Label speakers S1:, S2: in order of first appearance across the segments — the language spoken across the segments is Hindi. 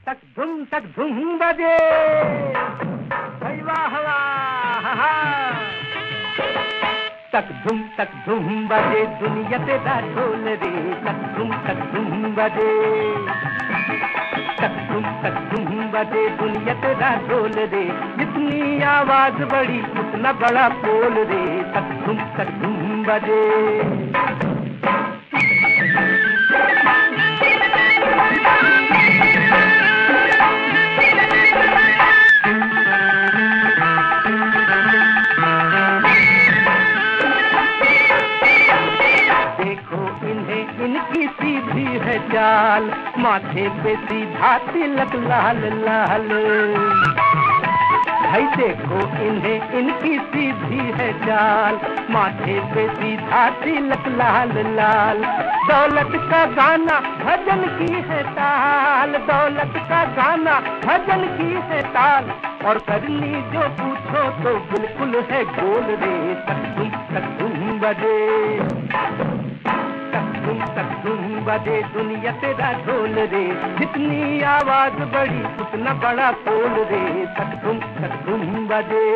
S1: तक धुम बजे भाई वाह वाह। तक धुम बजे दुनिया तेरा ढोल रे, तक धुम बजे। तक धुम बजे दुनिया तेरा ढोल रे, जितनी आवाज बड़ी उतना बड़ा पोल रे, तक धुम बजे। इनकी सीधी है चाल, माथे पे सीधा तिलक लाल लाल। भाई देखो इन्हें, इनकी सीधी है चाल, माथे पे सीधा तिलक लाल लाल। दौलत का गाना भजन की है ताल, दौलत का गाना भजन की है ताल। और करनी जो पूछो तो बिल्कुल है गोल रे, तक धुम बजे। तक धुम बजे दुनिया तेरा ढोल रे, जितनी आवाज बड़ी उतना बड़ा पोल रे, तक धुम बजे।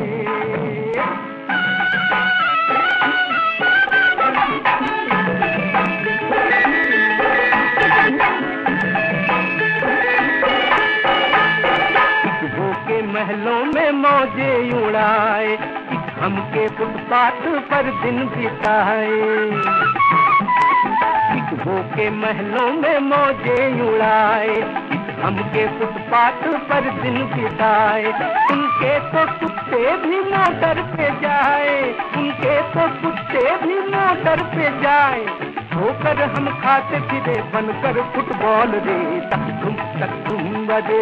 S1: वो के महलों में मौजे उड़ाए, हमके फुटपाथ पर दिन बिताए। वो के महलों में मौजे उड़ाए, हमके फुटपाथ पर दिन बिताए। उनके तो कुत्ते भी मोटर पे जाए, उनके तो कुत्ते भी मोटर पे जाए। होकर हम खाते फिरे बनकर फुटबॉल रे, तक धुम बजे।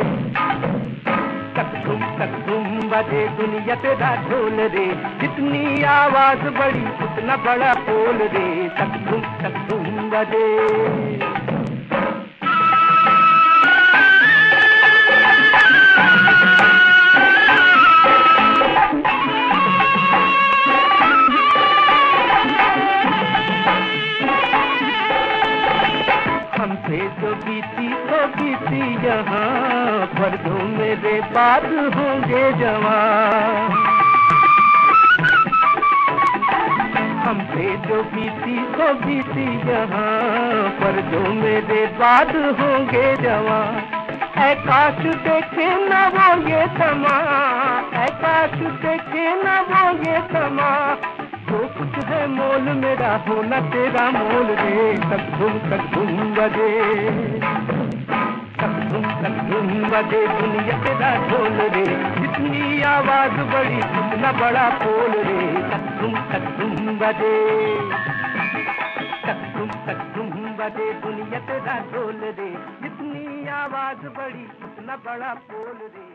S1: तक धुम बजे दुनिया तेरा ढोल रे, जितनी आवाज बड़ी उतना बड़ा पोल रे, तक धुम बजे। हमसे जो बीती तो बीती यहाँ, पर जो मेरे बाद होंगे जवान। हमसे जो बीती तो बीती यहाँ, पर जो मेरे बाद होंगे जवान। ऐ काश देखे न वो ये समा, ऐ काश देखे न वो ये समा। जो कुछ है मोल मेरा होना तेरा मोल रे, तक धुम बजे। तक धुम बजे दुनिया तेरा ढोल रे, जितनी आवाज बड़ी उतना बड़ा पोल रे, तक धुम बजे। तक धुम बजे दुनिया तेरा ढोल रे, जितनी आवाज बड़ी उतना बड़ा पोल रे।